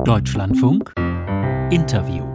Deutschlandfunk Interview.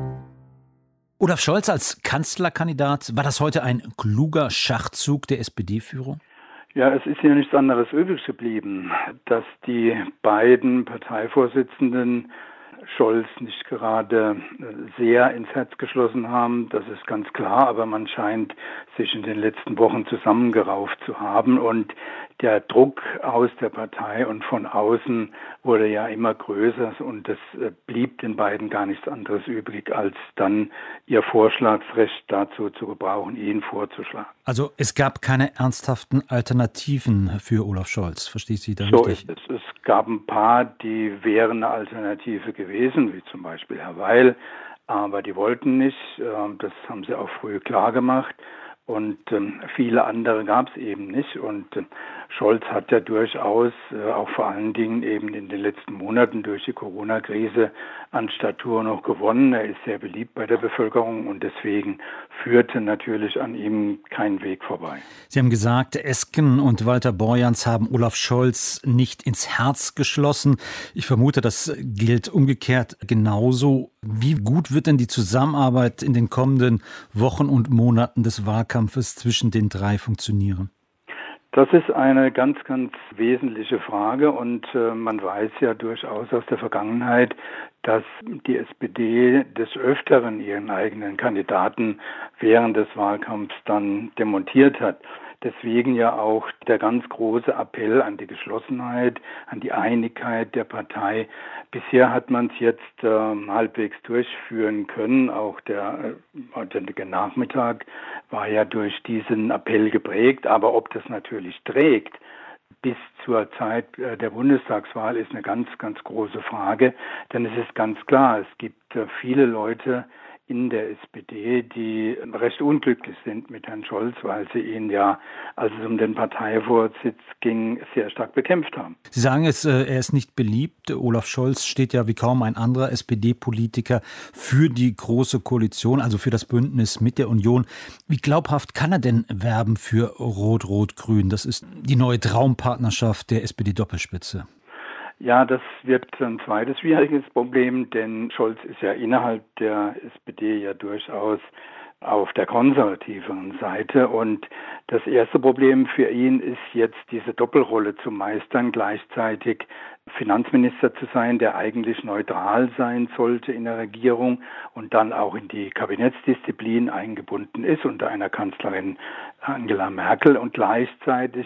Olaf Scholz als Kanzlerkandidat, war das heute ein kluger Schachzug der SPD-Führung? Ja, es ist ja nichts anderes übrig geblieben, dass die beiden Parteivorsitzenden Scholz nicht gerade sehr ins Herz geschlossen haben, das ist ganz klar, aber man scheint sich in den letzten Wochen zusammengerauft zu haben und der Druck aus der Partei und von außen wurde ja immer größer und es blieb den beiden gar nichts anderes übrig, als dann ihr Vorschlagsrecht dazu zu gebrauchen, ihn vorzuschlagen. Also es gab keine ernsthaften Alternativen für Olaf Scholz, verstehe ich Sie da So richtig? ist es. Es gab ein paar, die wären eine Alternative gewesen, wie zum Beispiel Herr Weil, aber die wollten nicht. Das haben sie auch früh klar gemacht. Und viele andere gab es eben nicht. Und Scholz hat ja durchaus, auch vor allen Dingen eben in den letzten Monaten durch die Corona-Krise an Statur noch gewonnen. Er ist sehr beliebt bei der Bevölkerung und deswegen führte natürlich an ihm kein Weg vorbei. Sie haben gesagt, Esken und Walter Borjans haben Olaf Scholz nicht ins Herz geschlossen. Ich vermute, das gilt umgekehrt genauso. Wie gut wird denn die Zusammenarbeit in den kommenden Wochen und Monaten des Wahlkampfes zwischen den drei funktionieren? Das ist eine ganz, ganz wesentliche Frage und man weiß ja durchaus aus der Vergangenheit, dass die SPD des Öfteren ihren eigenen Kandidaten während des Wahlkampfs dann demontiert hat. Deswegen ja auch der ganz große Appell an die Geschlossenheit, an die Einigkeit der Partei. Bisher hat man es jetzt halbwegs durchführen können. Auch der heutige Nachmittag war ja durch diesen Appell geprägt. Aber ob das natürlich trägt bis zur Zeit der Bundestagswahl ist eine ganz, ganz große Frage. Denn es ist ganz klar, es gibt viele Leute in der SPD, die recht unglücklich sind mit Herrn Scholz, weil sie ihn ja, als es um den Parteivorsitz ging, sehr stark bekämpft haben. Sie sagen es, er ist nicht beliebt. Olaf Scholz steht ja wie kaum ein anderer SPD-Politiker für die Große Koalition, also für das Bündnis mit der Union. Wie glaubhaft kann er denn werben für Rot-Rot-Grün? Das ist die neue Traumpartnerschaft der SPD-Doppelspitze. Ja, das wird ein zweites schwieriges Problem, denn Scholz ist ja innerhalb der SPD ja durchaus auf der konservativeren Seite. Und das erste Problem für ihn ist jetzt diese Doppelrolle zu meistern, gleichzeitig Finanzminister zu sein, der eigentlich neutral sein sollte in der Regierung und dann auch in die Kabinettsdisziplin eingebunden ist unter einer Kanzlerin Angela Merkel und gleichzeitig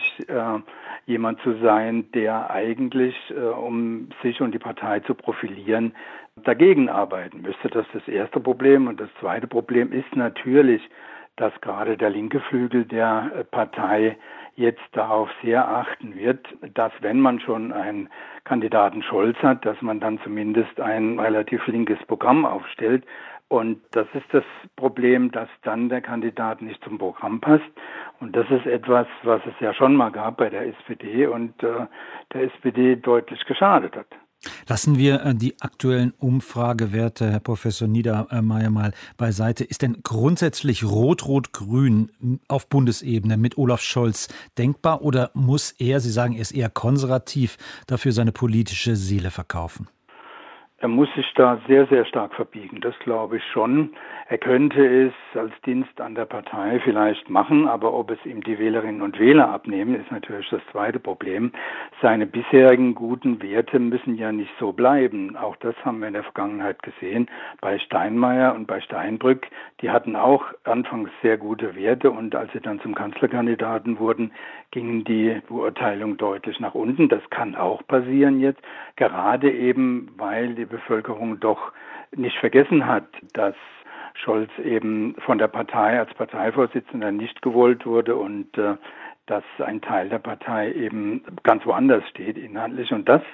jemand zu sein, der eigentlich, um sich und die Partei zu profilieren, dagegen arbeiten müsste. Das ist das erste Problem. Und das zweite Problem ist natürlich, dass gerade der linke Flügel der Partei jetzt darauf sehr achten wird, dass wenn man schon einen Kandidaten Scholz hat, dass man dann zumindest ein relativ linkes Programm aufstellt. Und das ist das Problem, dass dann der Kandidat nicht zum Programm passt. Und das ist etwas, was es ja schon mal gab bei der SPD und der SPD deutlich geschadet hat. Lassen wir die aktuellen Umfragewerte, Herr Professor Niedermeyer, mal beiseite. Ist denn grundsätzlich Rot-Rot-Grün auf Bundesebene mit Olaf Scholz denkbar oder muss er, Sie sagen, er ist eher konservativ, dafür seine politische Seele verkaufen? Er muss sich da sehr, sehr stark verbiegen, das glaube ich schon. Er könnte es als Dienst an der Partei vielleicht machen, aber ob es ihm die Wählerinnen und Wähler abnehmen, ist natürlich das zweite Problem. Seine bisherigen guten Werte müssen ja nicht so bleiben. Auch das haben wir in der Vergangenheit gesehen bei Steinmeier und bei Steinbrück. Die hatten auch anfangs sehr gute Werte und als sie dann zum Kanzlerkandidaten wurden, gingen die Beurteilungen deutlich nach unten. Das kann auch passieren jetzt, gerade eben, weil die Bevölkerung doch nicht vergessen hat, dass Scholz eben von der Partei als Parteivorsitzender nicht gewollt wurde und dass ein Teil der Partei eben ganz woanders steht inhaltlich. Und das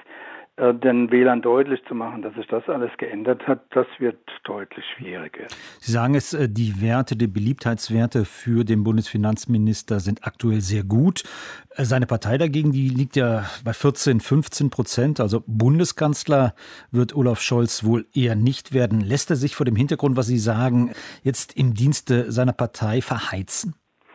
den Wählern deutlich zu machen, dass sich das alles geändert hat, das wird deutlich schwieriger. Sie sagen es, die Werte, die Beliebtheitswerte für den Bundesfinanzminister sind aktuell sehr gut. Seine Partei dagegen, die liegt ja bei 14-15%. Also Bundeskanzler wird Olaf Scholz wohl eher nicht werden. Lässt er sich vor dem Hintergrund, was Sie sagen, jetzt im Dienste seiner Partei verheizen?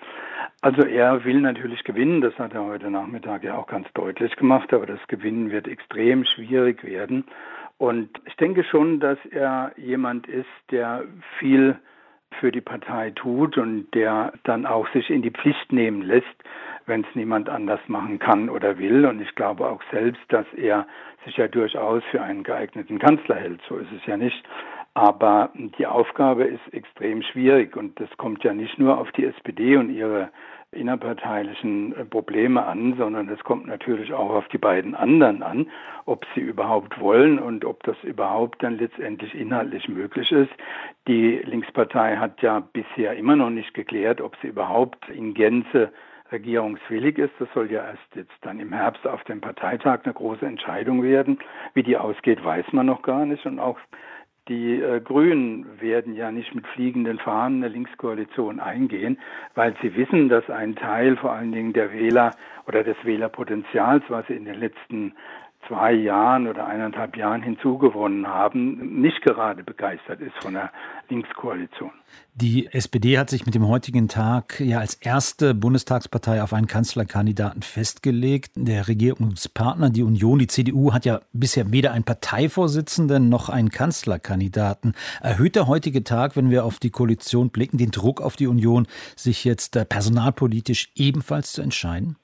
Also er will natürlich gewinnen, das hat er heute Nachmittag ja auch ganz deutlich gemacht, aber das Gewinnen wird extrem schwierig werden. Und ich denke schon, dass er jemand ist, der viel für die Partei tut und der dann auch sich in die Pflicht nehmen lässt, wenn es niemand anders machen kann oder will. Und ich glaube auch selbst, dass er sich ja durchaus für einen geeigneten Kanzler hält. So ist es ja nicht. Aber die Aufgabe ist extrem schwierig und das kommt ja nicht nur auf die SPD und ihre innerparteilichen Probleme an, sondern es kommt natürlich auch auf die beiden anderen an, ob sie überhaupt wollen und ob das überhaupt dann letztendlich inhaltlich möglich ist. Die Linkspartei hat ja bisher immer noch nicht geklärt, ob sie überhaupt in Gänze regierungswillig ist. Das soll ja erst jetzt dann im Herbst auf dem Parteitag eine große Entscheidung werden. Wie die ausgeht, weiß man noch gar nicht. Und auch die Grünen werden ja nicht mit fliegenden Fahnen eine Linkskoalition eingehen, weil sie wissen, dass ein Teil vor allen Dingen der Wähler oder des Wählerpotenzials, was sie in den letzten 2 Jahren oder 1,5 Jahren hinzugewonnen haben, nicht gerade begeistert ist von der Linkskoalition. Die SPD hat sich mit dem heutigen Tag ja als erste Bundestagspartei auf einen Kanzlerkandidaten festgelegt. Der Regierungspartner, die Union, die CDU, hat ja bisher weder einen Parteivorsitzenden noch einen Kanzlerkandidaten. Erhöht der heutige Tag, wenn wir auf die Koalition blicken, den Druck auf die Union, sich jetzt personalpolitisch ebenfalls zu entscheiden?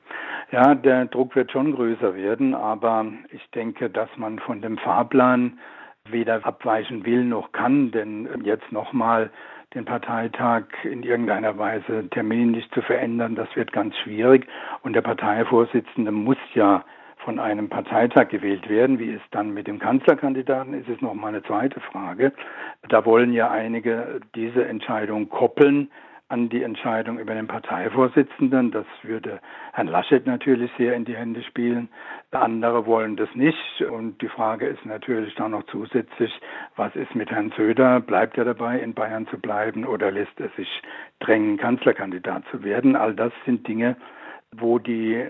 Ja, der Druck wird schon größer werden, aber ich denke, dass man von dem Fahrplan weder abweichen will noch kann, denn jetzt nochmal den Parteitag in irgendeiner Weise terminlich zu verändern, das wird ganz schwierig. Und der Parteivorsitzende muss ja von einem Parteitag gewählt werden. Wie es dann mit dem Kanzlerkandidaten ist, ist nochmal eine zweite Frage. Da wollen ja einige diese Entscheidung koppeln an die Entscheidung über den Parteivorsitzenden. Das würde Herrn Laschet natürlich sehr in die Hände spielen. Andere wollen das nicht. Und die Frage ist natürlich dann noch zusätzlich, was ist mit Herrn Söder? Bleibt er dabei, in Bayern zu bleiben oder lässt er sich drängen, Kanzlerkandidat zu werden? All das sind Dinge, wo die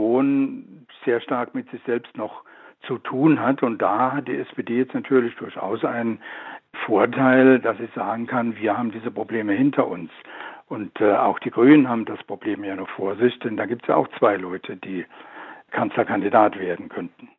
Union sehr stark mit sich selbst noch zu tun hat. Und da hat die SPD jetzt natürlich durchaus einen Vorteil, dass sie sagen kann, wir haben diese Probleme hinter uns. Und auch die Grünen haben das Problem ja noch vor sich, denn da gibt es ja auch 2 Leute, die Kanzlerkandidat werden könnten.